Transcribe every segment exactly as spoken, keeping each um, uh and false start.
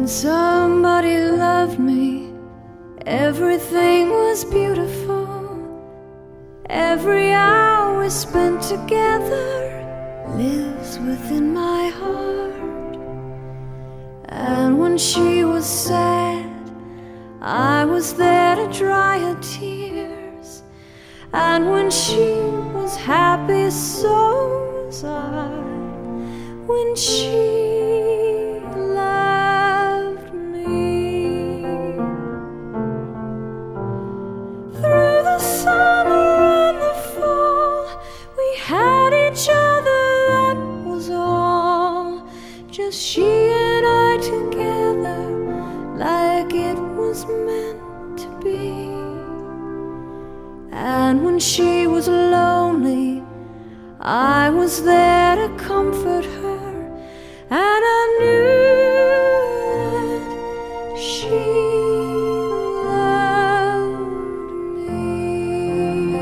When somebody loved me, everything was beautiful. Every hour spent together lives within my heart. And when she was sad, I was there to dry her tears. And when she was happy, so was I. When she loved me, through the summer and the fall, we had each other, that was all. Just she and I together, like it was meant to be. And when she was lonely, I was there to comfort her. And I knew that she loved me.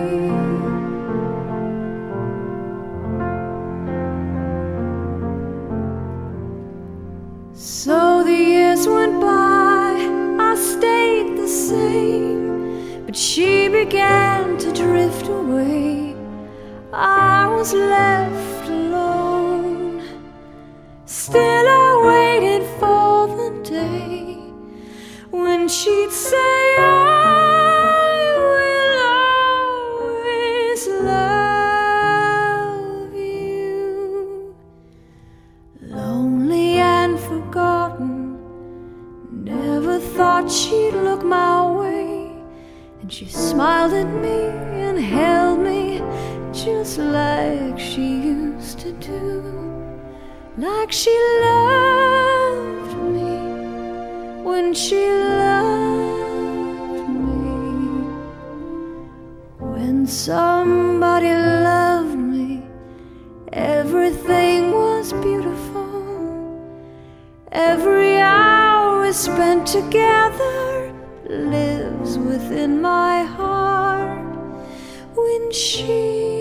So the years went by, I stayed the same, but she began to drift away. I was left alone. Still I waited for the day when she'd say, I will always love you. Lonely and forgotten, never thought she'd look my way. And she smiled at me and held me just like she used to do. Like she loved me when she loved me. When somebody loved me, everything was beautiful. Every hour spent together lives within my heart. When she